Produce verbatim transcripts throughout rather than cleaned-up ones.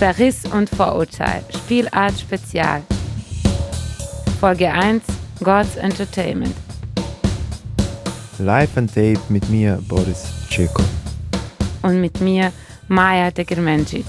Verriss und Vorurteil, Spielart Spezial. Folge eins, God's Entertainment. Live on Tape mit mir, Boris Ceko. Und mit mir, Maja Degermencic.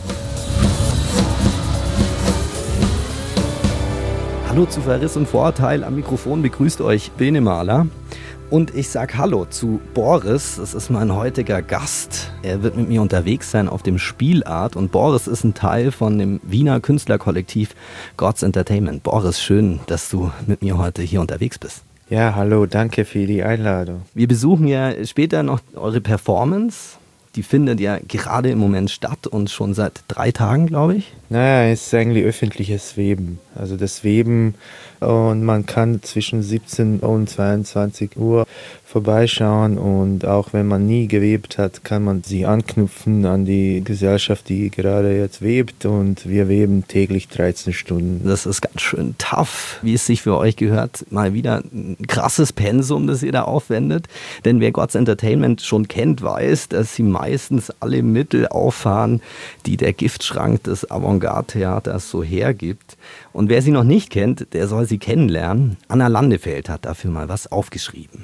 Hallo zu Verriss und Vorurteil. Am Mikrofon begrüßt euch Bene Mahler. Und ich sag Hallo zu Boris, das ist mein heutiger Gast. Er wird mit mir unterwegs sein auf dem Spielart und Boris ist ein Teil von dem Wiener Künstlerkollektiv God's Entertainment. Boris, schön, dass du mit mir heute hier unterwegs bist. Ja, hallo, danke für die Einladung. Wir besuchen ja später noch eure Performance. Die findet ja gerade im Moment statt und schon seit drei Tagen, glaube ich. Naja, es ist eigentlich öffentliches Weben. Also das Weben, und man kann zwischen siebzehn und zweiundzwanzig Uhr vorbeischauen und auch wenn man nie gewebt hat, kann man sich anknüpfen an die Gesellschaft, die gerade jetzt webt, und wir weben täglich dreizehn Stunden. Das ist ganz schön tough, wie es sich für euch gehört. Mal wieder ein krasses Pensum, das ihr da aufwendet, denn wer God's Entertainment schon kennt, weiß, dass sie meistens alle Mittel auffahren, die der Giftschrank des Avantgarde-Theaters so hergibt. Und wer sie noch nicht kennt, der soll sie kennenlernen. Anna Landefeld hat dafür mal was aufgeschrieben.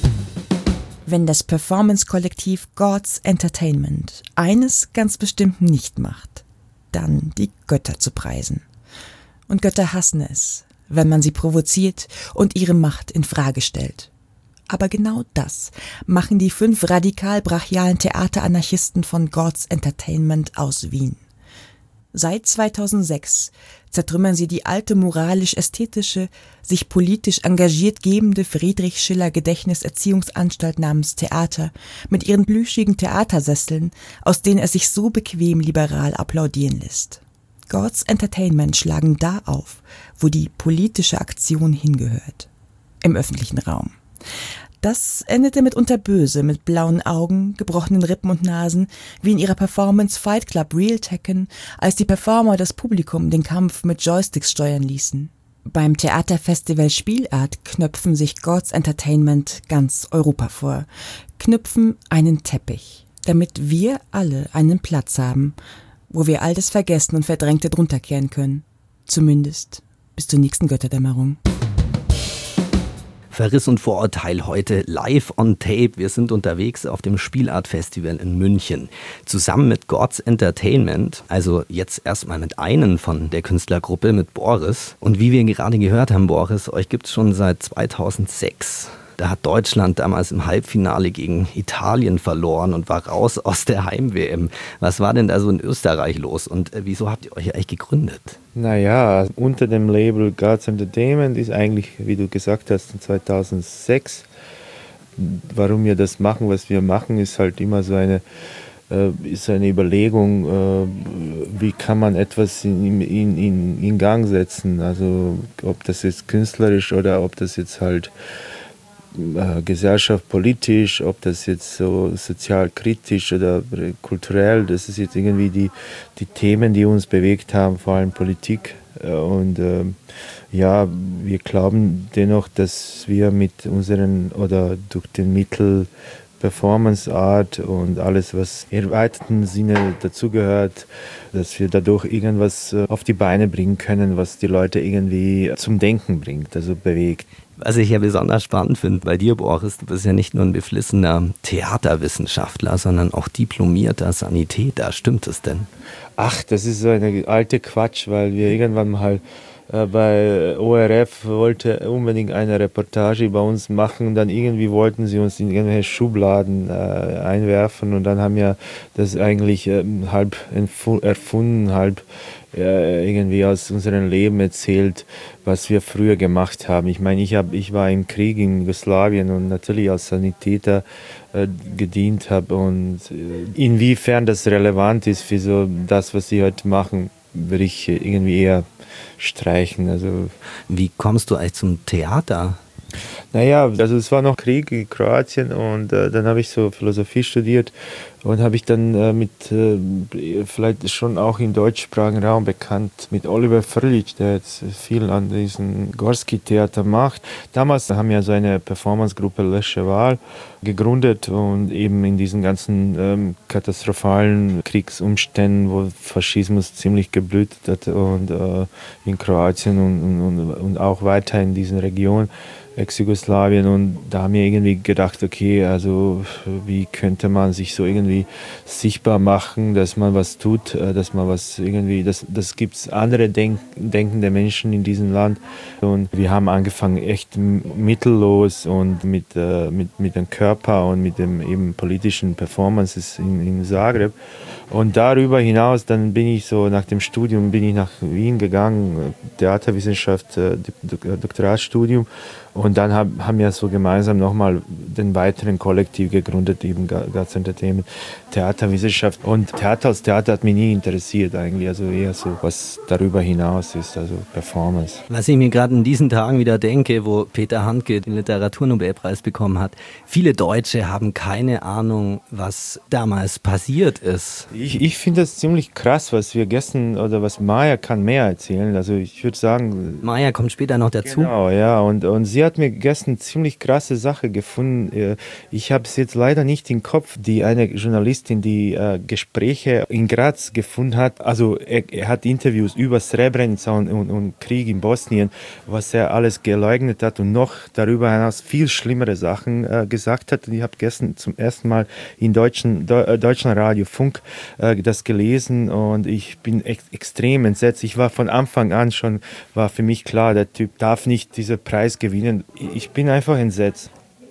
Wenn das Performance-Kollektiv God's Entertainment eines ganz bestimmt nicht macht, dann die Götter zu preisen. Und Götter hassen es, wenn man sie provoziert und ihre Macht in Frage stellt. Aber genau das machen die fünf radikal-brachialen Theateranarchisten von God's Entertainment aus Wien. Seit zweitausendsechs zertrümmern sie die alte moralisch-ästhetische, sich politisch engagiert gebende Friedrich-Schiller-Gedächtniserziehungsanstalt namens Theater mit ihren plüschigen Theatersesseln, aus denen es sich so bequem liberal applaudieren lässt. God's Entertainment schlagen da auf, wo die politische Aktion hingehört. Im öffentlichen Raum. Das endete mitunter böse, mit blauen Augen, gebrochenen Rippen und Nasen, wie in ihrer Performance Fight Club Real Tekken, als die Performer das Publikum den Kampf mit Joysticks steuern ließen. Beim Theaterfestival Spielart knöpfen sich God's Entertainment ganz Europa vor, knüpfen einen Teppich, damit wir alle einen Platz haben, wo wir all das Vergessen und Verdrängte drunter kehren können. Zumindest bis zur nächsten Götterdämmerung. Verriss und Vorurteil heute live on tape. Wir sind unterwegs auf dem Spielart Festival in München. Zusammen mit God's Entertainment, also jetzt erstmal mit einem von der Künstlergruppe, mit Boris. Und wie wir gerade gehört haben, Boris, euch gibt es schon seit zweitausendsechs. Da hat Deutschland damals im Halbfinale gegen Italien verloren und war raus aus der Heim-W M. Was war denn da so in Österreich los und äh, wieso habt ihr euch eigentlich gegründet? Naja, unter dem Label God's Entertainment ist eigentlich, wie du gesagt hast, in zweitausendsechs. Warum wir das machen, was wir machen, ist halt immer so eine, äh, ist eine Überlegung, äh, wie kann man etwas in, in, in, in Gang setzen. Also ob das jetzt künstlerisch oder ob das jetzt halt Äh, Gesellschaft politisch, ob das jetzt so sozial kritisch oder kulturell, das ist jetzt irgendwie die, die Themen, die uns bewegt haben, vor allem Politik. Und äh, ja, wir glauben dennoch, dass wir mit unseren oder durch den Mittel Performance Art und alles, was im erweiterten Sinne dazugehört, dass wir dadurch irgendwas auf die Beine bringen können, was die Leute irgendwie zum Denken bringt, also bewegt. Was ich ja besonders spannend finde bei dir, Boris, du bist ja nicht nur ein beflissener Theaterwissenschaftler, sondern auch diplomierter Sanitäter. Stimmt das denn? Ach, das ist so eine alte Quatsch, weil wir irgendwann mal äh, bei O R F wollte unbedingt eine Reportage bei uns machen. Dann irgendwie wollten sie uns in irgendwelche Schubladen äh, einwerfen und dann haben wir das eigentlich äh, halb erfunden, halb irgendwie aus unserem Leben erzählt, was wir früher gemacht haben. Ich meine, ich, hab, ich war im Krieg in Jugoslawien und natürlich als Sanitäter äh, gedient habe und äh, inwiefern das relevant ist für so das, was sie heute machen, würde ich irgendwie eher streichen. Also wie kommst du eigentlich zum Theater? Naja, also es war noch Krieg in Kroatien und äh, dann habe ich so Philosophie studiert und habe ich dann äh, mit, äh, vielleicht schon auch im deutschsprachigen Raum bekannt, mit Oliver Frljić, der jetzt viel an diesem Gorski-Theater macht. Damals haben wir so eine Performancegruppe Lesche Wahl gegründet und eben in diesen ganzen ähm, katastrophalen Kriegsumständen, wo Faschismus ziemlich geblüht hat und äh, in Kroatien und, und, und auch weiter in diesen Regionen, Ex-Jugoslawien, und da haben wir irgendwie gedacht, okay, also wie könnte man sich so irgendwie sichtbar machen, dass man was tut, dass man was irgendwie, das, das gibt es andere denk, denkende Menschen in diesem Land, und wir haben angefangen echt mittellos und mit, äh, mit, mit dem Körper und mit dem eben politischen Performances in, in Zagreb, und darüber hinaus, dann bin ich so nach dem Studium, bin ich nach Wien gegangen, Theaterwissenschaft, äh, Doktoratstudium. Und dann hab, haben wir so gemeinsam nochmal den weiteren Kollektiv gegründet, eben Gods Entertainment, Theaterwissenschaft. Und Theater als Theater hat mich nie interessiert eigentlich, also eher so, was darüber hinaus ist, also Performance. Was ich mir gerade in diesen Tagen wieder denke, wo Peter Handke den Literaturnobelpreis bekommen hat, viele Deutsche haben keine Ahnung, was damals passiert ist. Ich, ich finde das ziemlich krass, was wir gestern, oder was Maya kann mehr erzählen, also ich würde sagen... Maya kommt später noch dazu. Genau, ja, und, und sie hat mir gestern ziemlich krasse Sache gefunden. Ich habe es jetzt leider nicht im Kopf, die eine Journalistin, die äh, Gespräche in Graz gefunden hat. Also er, er hat Interviews über Srebrenica und, und, und Krieg in Bosnien, was er alles geleugnet hat und noch darüber hinaus viel schlimmere Sachen äh, gesagt hat. Und ich habe gestern zum ersten Mal in deutschen, De, Deutschland Radio Funk äh, das gelesen und ich bin ex, extrem entsetzt. Ich war von Anfang an schon, war für mich klar, der Typ darf nicht diesen Preis gewinnen. Ich bin einfach entsetzt.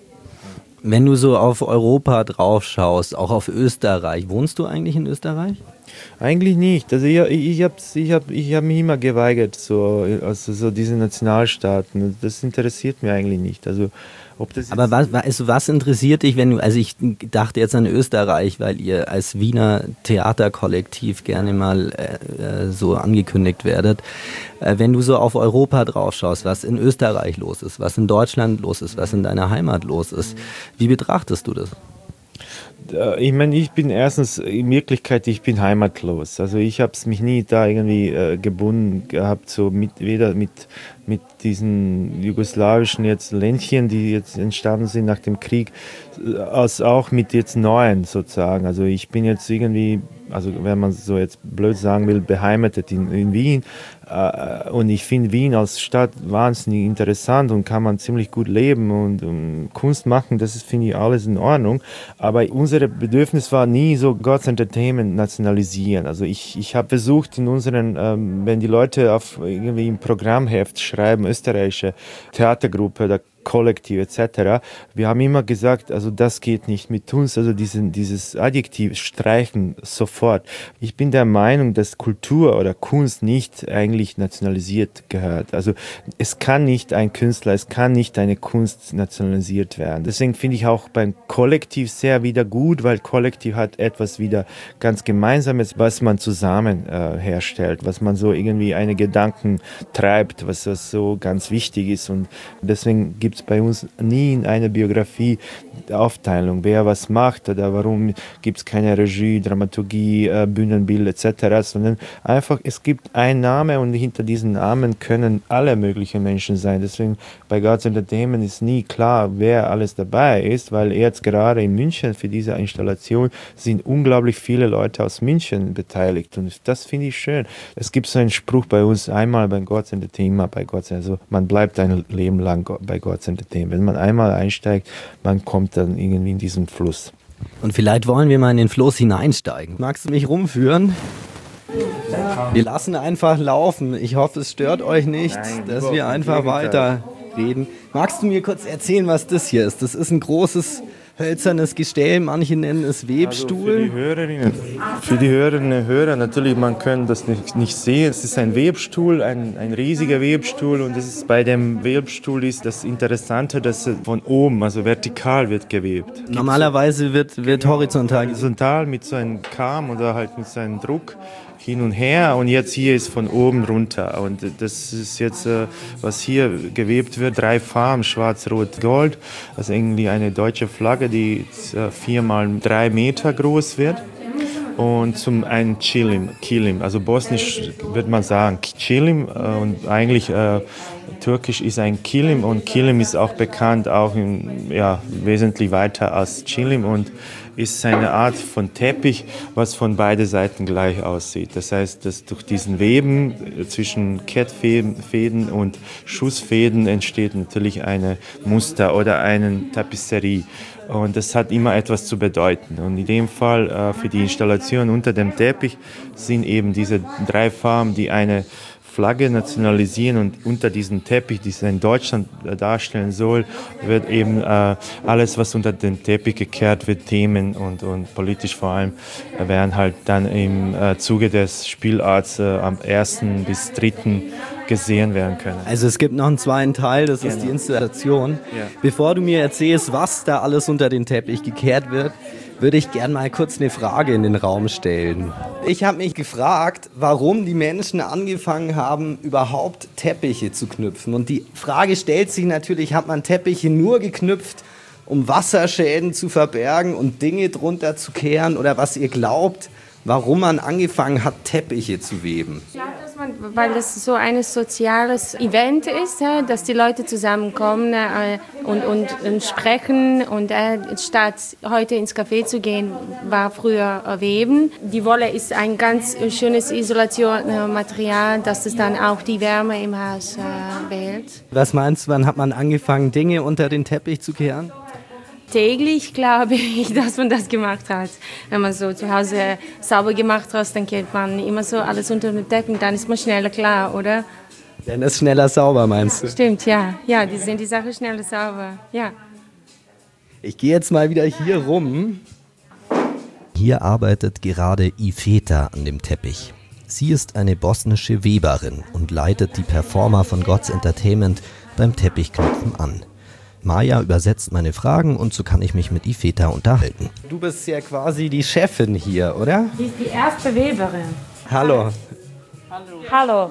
Wenn du so auf Europa drauf schaust, auch auf Österreich, wohnst du eigentlich in Österreich? Eigentlich nicht. Also ich, ich habe ich hab, ich hab mich immer geweigert, so, also so diese Nationalstaaten. Das interessiert mich eigentlich nicht. Also, ob das Aber was, also was interessiert dich, wenn du, also ich dachte jetzt an Österreich, weil ihr als Wiener Theaterkollektiv gerne mal äh, so angekündigt werdet. Äh, wenn du so auf Europa drauf schaust, was in Österreich los ist, was in Deutschland los ist, was in deiner Heimat los ist, wie betrachtest du das? Ich meine, ich bin erstens, in Wirklichkeit, ich bin heimatlos. Also ich habe es mich nie da irgendwie äh, gebunden gehabt, so mit, weder mit, mit diesen jugoslawischen jetzt Ländchen, die jetzt entstanden sind nach dem Krieg, als auch mit jetzt neuen sozusagen. Also ich bin jetzt irgendwie, also wenn man so jetzt blöd sagen will, beheimatet in, in Wien. Äh, und ich finde Wien als Stadt wahnsinnig interessant und kann man ziemlich gut leben und um, Kunst machen, das ist, finde ich, alles in Ordnung. Aber unser Bedürfnis war nie so Gods Entertainment nationalisieren. Also ich, ich habe versucht in unseren, ähm, wenn die Leute auf irgendwie im Programmheft schreiben, österreichische Theatergruppe oder Kollektiv et cetera. Wir haben immer gesagt, also das geht nicht mit uns, also diesen, dieses Adjektiv streichen sofort. Ich bin der Meinung, dass Kultur oder Kunst nicht eigentlich nationalisiert gehört. Also es kann nicht ein Künstler, es kann nicht eine Kunst nationalisiert werden. Deswegen finde ich auch beim Kollektiv sehr wieder gut, weil Kollektiv hat etwas wieder ganz Gemeinsames, was man zusammen äh, herstellt, was man so irgendwie eine Gedanken treibt, was das so ganz wichtig ist, und deswegen gibt es bei uns nie in einer Biografie Aufteilung, wer was macht oder warum gibt es keine Regie, Dramaturgie, äh, Bühnenbild et cetera, sondern einfach, es gibt einen Namen und hinter diesen Namen können alle möglichen Menschen sein. Deswegen bei Gods Entertainment ist nie klar, wer alles dabei ist, weil jetzt gerade in München für diese Installation sind unglaublich viele Leute aus München beteiligt, und das finde ich schön. Es gibt so einen Spruch bei uns, einmal bei Gods Entertainment, bei Gods, also man bleibt ein Leben lang bei Gods Entertainment. Wenn man einmal einsteigt, man kommt dann irgendwie in diesen Fluss. Und vielleicht wollen wir mal in den Fluss hineinsteigen. Magst du mich rumführen? Wir lassen einfach laufen. Ich hoffe, es stört euch nicht, Nein, dass wir einfach weiter reden. Magst du mir kurz erzählen, was das hier ist? Das ist ein großes hölzernes Gestell, manche nennen es Webstuhl. Also für die Hörerinnen, für die Hörerinnen und Hörer, natürlich, man kann das nicht, nicht sehen. Es ist ein Webstuhl, ein, ein riesiger Webstuhl und es ist, bei dem Webstuhl ist das Interessante, dass es von oben, also vertikal wird gewebt. Normalerweise wird, wird horizontal Horizontal mit so einem Kamm oder halt mit so einem Druck hin und her und jetzt hier ist von oben runter und das ist jetzt, was hier gewebt wird, drei Farben, schwarz, rot, gold, das ist irgendwie eine deutsche Flagge, die vier mal drei Meter groß wird und zum einen Kilim, Kilim, also bosnisch würde man sagen Kilim und eigentlich äh, türkisch ist ein Kilim und Kilim ist auch bekannt, auch in, ja, wesentlich weiter als Kilim und ist eine Art von Teppich, was von beiden Seiten gleich aussieht. Das heißt, dass durch diesen Weben zwischen Kettfäden und Schussfäden entsteht natürlich ein Muster oder eine Tapisserie. Und das hat immer etwas zu bedeuten. Und in dem Fall äh, für die Installation unter dem Teppich sind eben diese drei Farben, die eine Flagge nationalisieren und unter diesem Teppich, den es in Deutschland darstellen soll, wird eben äh, alles, was unter den Teppich gekehrt wird, Themen und, und politisch vor allem, äh, werden halt dann im äh, Zuge des Spielarts äh, am ersten bis dritten gesehen werden können. Also es gibt noch einen zweiten Teil, das genau. ist die Installation. Ja. Bevor du mir erzählst, was da alles unter den Teppich gekehrt wird, würde ich gerne mal kurz eine Frage in den Raum stellen. Ich habe mich gefragt, warum die Menschen angefangen haben, überhaupt Teppiche zu knüpfen. Und die Frage stellt sich natürlich, hat man Teppiche nur geknüpft, um Wasserschäden zu verbergen und Dinge drunter zu kehren? Oder was ihr glaubt, warum man angefangen hat, Teppiche zu weben? Ich glaube, dass man, weil das so ein soziales Event ist, ja, dass die Leute zusammenkommen äh, und, und, und sprechen. Und äh, statt heute ins Café zu gehen, war früher äh, Weben. Die Wolle ist ein ganz schönes Isolationsmaterial, dass es dann auch die Wärme im Haus äh, behält. Was meinst du, wann hat man angefangen, Dinge unter den Teppich zu kehren? Täglich glaube ich, dass man das gemacht hat. Wenn man so zu Hause sauber gemacht hat, dann kennt man immer so alles unter dem Teppich, dann ist man schneller klar, oder? Dann ist schneller sauber, meinst du? Stimmt, ja. Ja, die sind die Sache schneller sauber, ja. Ich gehe jetzt mal wieder hier rum. Hier arbeitet gerade Ifeta an dem Teppich. Sie ist eine bosnische Weberin und leitet die Performer von God's Entertainment beim Teppichknüpfen an. Maja übersetzt meine Fragen und so kann ich mich mit Ifeta unterhalten. Du bist ja quasi die Chefin hier, oder? Sie ist die erste Weberin. Hallo. Hallo.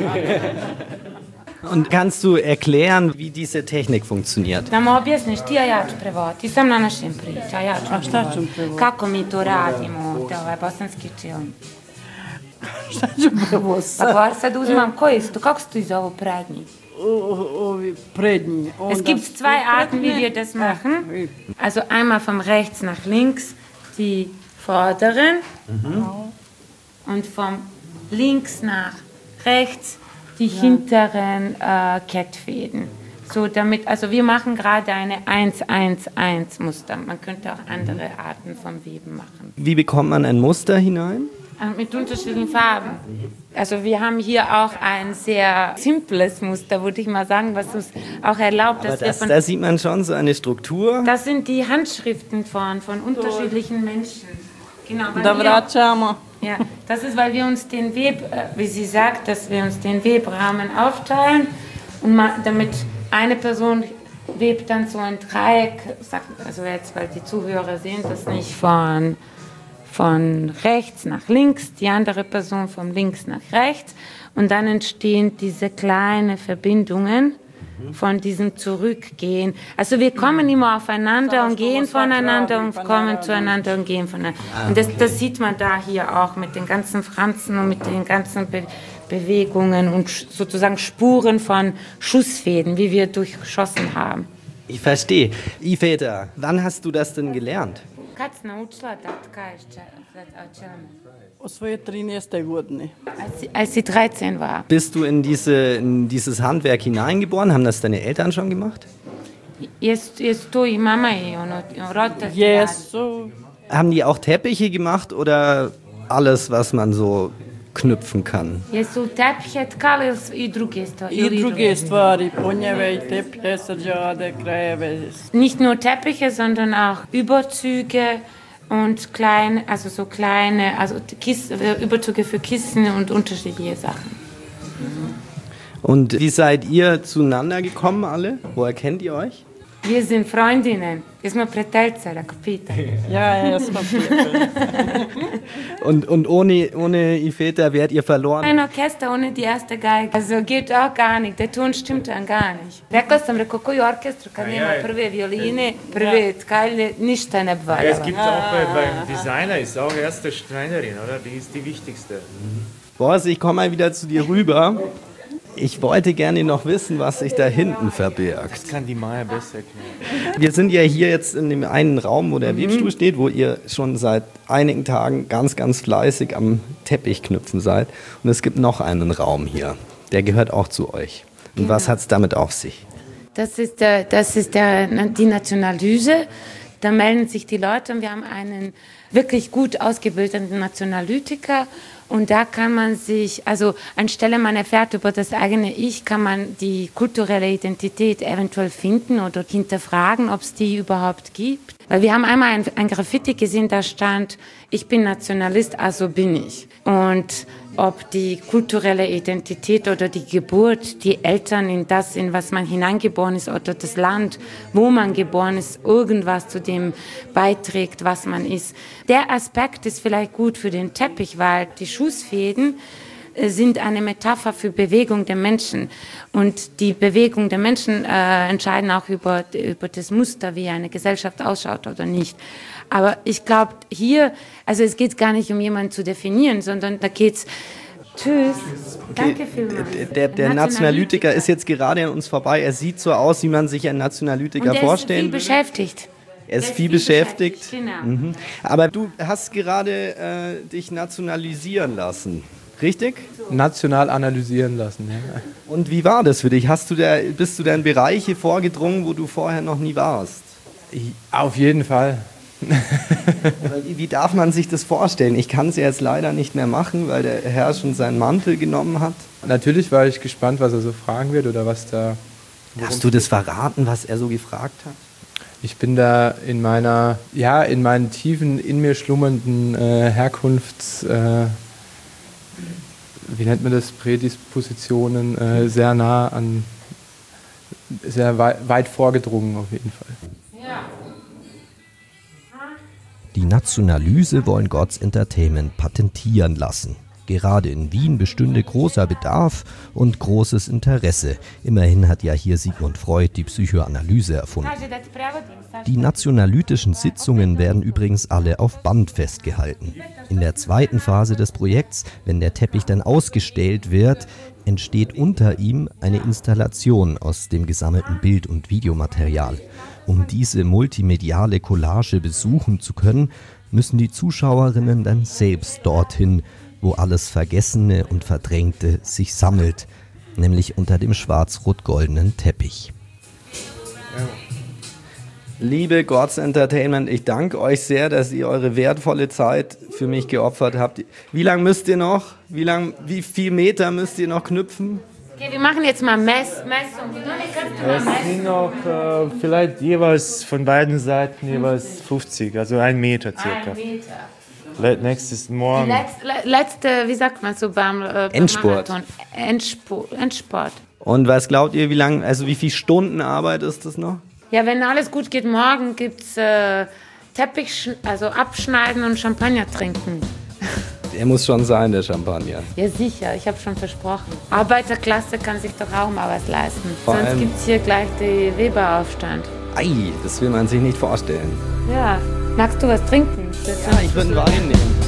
Und kannst du erklären, wie diese Technik funktioniert? Da mu objasniš ti, a ja ću prevoditi. Sam na našem priča, ja ću prevoditi. Kako mi to radimo ovdje, ovaj bosanski čiln? Šta ću prevoditi? Pa kvar sad uzmam, koji su to, kako su to iz ovo prednji? Ovi prednji. Es gibt zwei Arten, wie wir das machen. Also einmal von rechts nach links die vorderen mhm. und von links nach rechts die ja. hinteren äh, Kettfäden. So damit, also wir machen gerade eine eins eins eins Muster. Man könnte auch andere Arten vom Weben machen. Wie bekommt man ein Muster hinein? Mit unterschiedlichen Farben. Also wir haben hier auch ein sehr simples Muster, würde ich mal sagen, was uns auch erlaubt, dass Aber das, wir von... Da sieht man schon so eine Struktur. Das sind die Handschriften von, von unterschiedlichen Menschen. Genau, weil da wir, ja, das ist, weil wir uns den Web, wie sie sagt, dass wir uns den Webrahmen aufteilen und mal, damit eine Person webt dann so ein Dreieck, also jetzt, weil die Zuhörer sehen das nicht, von... von rechts nach links, die andere Person von links nach rechts und dann entstehen diese kleinen Verbindungen von diesem Zurückgehen. Also wir kommen immer aufeinander und gehen voneinander und kommen zueinander und gehen voneinander. Und das, das sieht man da hier auch mit den ganzen Franzen und mit den ganzen Be- Bewegungen und sozusagen Spuren von Schussfäden, wie wir durchgeschossen haben. Ich verstehe. Ifeta, wann hast du das denn gelernt? Kad si naučila tatka čelme? O svoje trinaeste godine. Als sie, als sie dreizehn war. Bist du in, diese, in dieses Handwerk hineingeboren? Haben das deine Eltern schon gemacht? Jesu tu i mama i ono, roditelj. Jesu. Haben die auch Teppiche gemacht oder alles, was man so knüpfen kann. Jesu tepije tkali i druge stvari? I druge stvari, ponjeve i tepije, sađade, krajeve. Nicht nur Teppiche, sondern auch Überzüge und kleine, also so kleine, also Kis, Überzüge für Kissen und unterschiedliche Sachen. Und wie seid ihr zueinander gekommen alle? Woher kennt ihr euch? Wir sind Freundinnen. Jesmo prijateljice, ako pita. Ja, ja, smo prijatelji. Und, und ohne, ohne Iveta wärt ihr verloren? Ein Orchester ohne die erste Geige. Also geht auch gar nicht. Der Ton stimmt dann gar nicht. Rekla sam, rekao, koji orkestru kad nema prve violine, prve tkalje, ništa ne valja. Es gibt auch bei, beim Designer ist auch erste Schreinerin, oder? Die ist die wichtigste. Boris, ich komme mal wieder zu dir rüber. Ich wollte gerne noch wissen, was sich da hinten verbirgt. Das kann die Maya besser erklären. Wir sind ja hier jetzt in dem einen Raum, wo der Webstuhl steht, wo ihr schon seit einigen Tagen ganz, ganz fleißig am Teppich knüpfen seid. Und es gibt noch einen Raum hier, der gehört auch zu euch. Und was hat es damit auf sich? Das ist, der, das ist der, die Nationallyse. Da melden sich die Leute und wir haben einen wirklich gut ausgebildeten Nationalytiker. Und da kann man sich, also anstelle man erfährt über das eigene Ich, kann man die kulturelle Identität eventuell finden oder hinterfragen, ob es die überhaupt gibt. Weil wir haben einmal ein, ein Graffiti gesehen, da stand, ich bin Nationalist, also bin ich. Und ob die kulturelle Identität oder die Geburt, die Eltern in das, in was man hineingeboren ist, oder das Land, wo man geboren ist, irgendwas zu dem beiträgt, was man ist. Der Aspekt ist vielleicht gut für den Teppich, weil die Schussfäden sind eine Metapher für Bewegung der Menschen. Und die Bewegung der Menschen äh, entscheiden auch über, über das Muster, wie eine Gesellschaft ausschaut oder nicht. Aber ich glaube, hier, also es geht gar nicht um jemanden zu definieren, sondern da geht's. Tschüss. Okay. Danke vielmals. Der, der Nationalytiker ist jetzt gerade an uns vorbei. Er sieht so aus, wie man sich einen Nationalytiker Und er vorstellen ist viel würde. beschäftigt. Er ist Der viel beschäftigt. Genau. Mhm. Aber du hast gerade äh, dich nationalisieren lassen, richtig? National analysieren lassen. Ja. Und wie war das für dich? Hast du da, bist du da in Bereiche vorgedrungen, wo du vorher noch nie warst? Auf jeden Fall. wie, wie darf man sich das vorstellen? Ich kann es ja jetzt leider nicht mehr machen, weil der Herr schon seinen Mantel genommen hat. Natürlich war ich gespannt, was er so fragen wird oder was da... Darfst du das verraten, was er so gefragt hat? Ich bin da in meiner, ja, in meinen tiefen, in mir schlummernden äh, Herkunfts... Äh, wie nennt man das? Prädispositionen äh, sehr nah an... sehr wei- weit vorgedrungen auf jeden Fall. Ja. Die Nationalyse wollen Gods Entertainment patentieren lassen. Gerade in Wien bestünde großer Bedarf und großes Interesse. Immerhin hat ja hier Sigmund Freud die Psychoanalyse erfunden. Die nationalytischen Sitzungen werden übrigens alle auf Band festgehalten. In der zweiten Phase des Projekts, wenn der Teppich dann ausgestellt wird, entsteht unter ihm eine Installation aus dem gesammelten Bild- und Videomaterial. Um diese multimediale Collage besuchen zu können, müssen die Zuschauerinnen dann selbst dorthin, wo alles Vergessene und Verdrängte sich sammelt, nämlich unter dem schwarz-rot-goldenen Teppich. Ja. Liebe Gods Entertainment, ich danke euch sehr, dass ihr eure wertvolle Zeit für mich geopfert habt. Wie lange müsst ihr noch? Wie lang, wie viel Meter müsst ihr noch knüpfen? Okay, wir machen jetzt mal Mess, Messung. Es sind noch äh, vielleicht jeweils von beiden Seiten jeweils fünfzig, also ein Meter circa. Ein Meter. Le- nächstes Morgen. Letzte, letzte, wie sagt man so beim, äh, beim Endspurt. Marathon? Endspurt. Endspurt. Und was glaubt ihr, wie lang, also wie viele Stunden Arbeit ist das noch? Ja, wenn alles gut geht, morgen gibt es äh, Teppich, also abschneiden und Champagner trinken. Der muss schon sein, der Champagner. Ja, sicher, ich habe schon versprochen. Arbeiterklasse kann sich doch auch mal was leisten. Vor Sonst allem- gibt es hier gleich den Weberaufstand. Ei, das will man sich nicht vorstellen. Ja, magst du was trinken? Ja, ich würde einen Wein nehmen.